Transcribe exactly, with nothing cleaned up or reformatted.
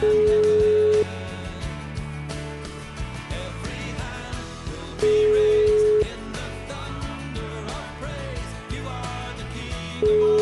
Be raised in the thunder of praise. You are the King of all.